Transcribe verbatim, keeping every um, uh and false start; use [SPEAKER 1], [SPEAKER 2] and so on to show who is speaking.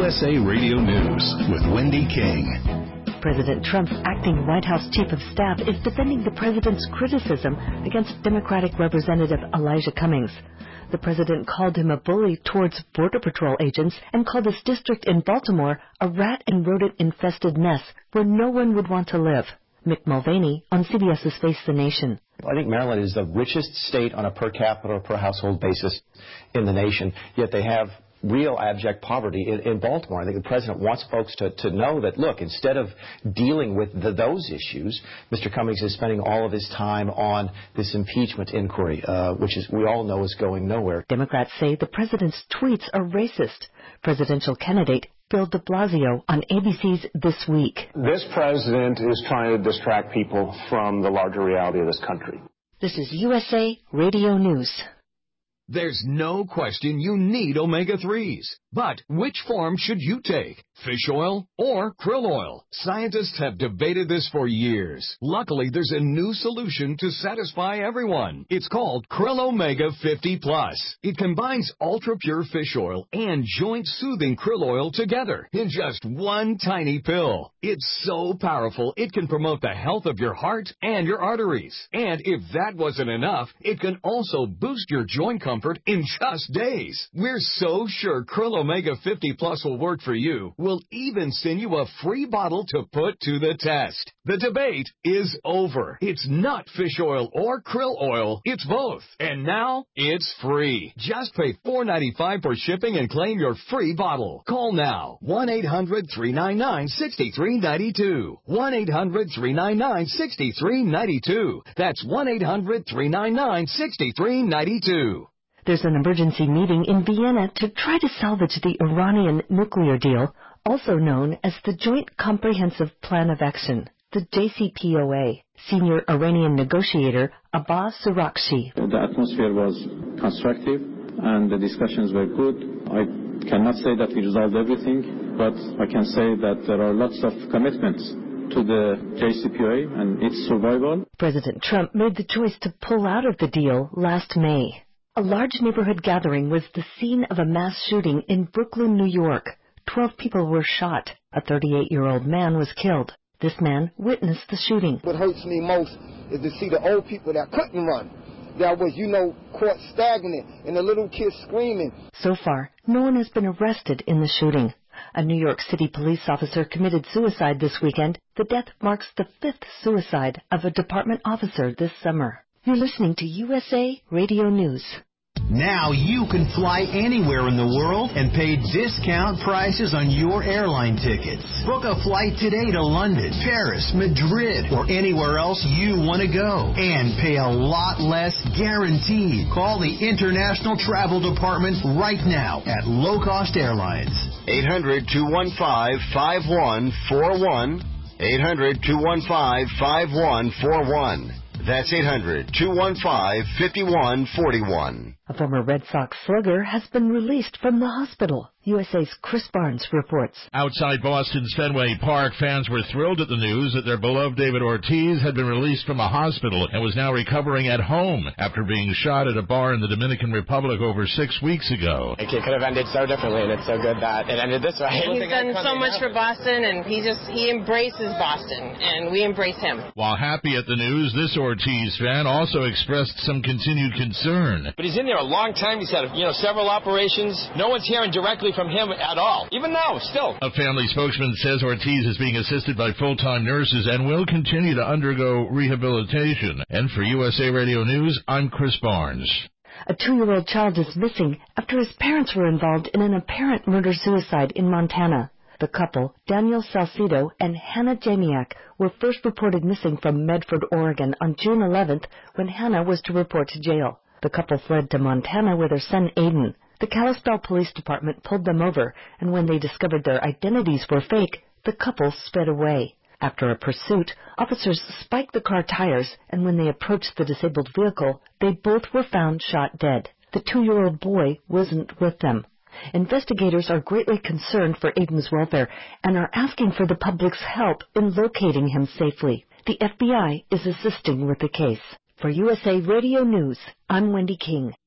[SPEAKER 1] S A Radio News with Wendy King.
[SPEAKER 2] President Trump's acting White House chief of staff is defending the president's criticism against Democratic Representative Elijah Cummings. The president called him a bully towards Border Patrol agents and called his district in Baltimore a rat and rodent-infested mess where no one would want to live. Mick Mulvaney on CBS's Face the Nation.
[SPEAKER 3] I think Maryland is the richest state on a per capita, per household basis in the nation, yet they have real abject poverty in, in Baltimore. I think the president wants folks to, to know that, look, instead of dealing with the, those issues, Mister Cummings is spending all of his time on this impeachment inquiry, uh, which is we all know is going nowhere.
[SPEAKER 2] Democrats say the president's tweets are racist. Presidential candidate Bill de Blasio on A B C's This Week.
[SPEAKER 4] This president is trying to distract people from the larger reality of this country.
[SPEAKER 2] This is U S A Radio News.
[SPEAKER 1] There's no question you need omega threes. But which form should you take? Fish oil or krill oil? Scientists have debated this for years. Luckily, there's a new solution to satisfy everyone. It's called Krill Omega fifty plus. It combines ultra-pure fish oil and joint-soothing krill oil together in just one tiny pill. It's so powerful, it can promote the health of your heart and your arteries. And if that wasn't enough, it can also boost your joint comfort in just days. We're so sure Krill Omega fifty plus will work for you. We'll even send you a free bottle to put to the test. The debate is over. It's not fish oil or krill oil. It's both. And now it's free. Just pay four dollars and ninety-five cents for shipping and claim your free bottle. Call now. one eight hundred three nine nine six three nine two. one eight hundred three nine nine six three nine two. That's one eight hundred three nine nine six three nine two.
[SPEAKER 2] There's an emergency meeting in Vienna to try to salvage the Iranian nuclear deal, also known as the Joint Comprehensive Plan of Action, the J C P O A. Senior Iranian negotiator Abbas Surakshi.
[SPEAKER 5] The atmosphere was constructive and the discussions were good. I cannot say that we resolved everything, but I can say that there are lots of commitments to the J C P O A and its survival.
[SPEAKER 2] President Trump made the choice to pull out of the deal last May. A large neighborhood gathering was the scene of a mass shooting in Brooklyn, New York. Twelve people were shot. A thirty-eight-year-old man was killed. This man witnessed the shooting.
[SPEAKER 6] What hurts me most is to see the old people that couldn't run, that was, you know, caught stagnant, and the little kids screaming.
[SPEAKER 2] So far, no one has been arrested in the shooting. A New York City police officer committed suicide this weekend. The death marks the fifth suicide of a department officer this summer. You're listening to U S A Radio News.
[SPEAKER 7] Now you can fly anywhere in the world and pay discount prices on your airline tickets. Book a flight today to London, Paris, Madrid, or anywhere else you want to go. And pay a lot less guaranteed. Call the International Travel Department right now at Low Cost Airlines.
[SPEAKER 8] eight hundred two one five five one four one. eight hundred two one five five one four one. That's eight hundred two one five five one four one.
[SPEAKER 2] A former Red Sox slugger has been released from the hospital. U S A's Chris Barnes reports.
[SPEAKER 9] Outside Boston's Fenway Park, fans were thrilled at the news that their beloved David Ortiz had been released from a hospital and was now recovering at home after being shot at a bar in the Dominican Republic over six weeks ago.
[SPEAKER 10] It could have ended so differently, and it's so good that it ended this way.
[SPEAKER 11] He's done so much for Boston, and he just he embraces Boston, and we embrace him.
[SPEAKER 9] While happy at the news, this Ortiz fan also expressed some continued concern.
[SPEAKER 12] But he's in there a long time. He's had, you know, several operations. No one's hearing directly from him at all. Even now, still.
[SPEAKER 9] A family spokesman says Ortiz is being assisted by full-time nurses and will continue to undergo rehabilitation. And for U S A Radio News, I'm Chris Barnes.
[SPEAKER 2] A two-year-old child is missing after his parents were involved in an apparent murder-suicide in Montana. The couple, Daniel Salcido and Hannah Jamiak, were first reported missing from Medford, Oregon on June eleventh when Hannah was to report to jail. The couple fled to Montana with their son Aiden. The Kalispell Police Department pulled them over, and when they discovered their identities were fake, the couple sped away. After a pursuit, officers spiked the car tires, and when they approached the disabled vehicle, they both were found shot dead. The two-year-old boy wasn't with them. Investigators are greatly concerned for Aiden's welfare and are asking for the public's help in locating him safely. The F B I is assisting with the case. For U S A Radio News, I'm Wendy King.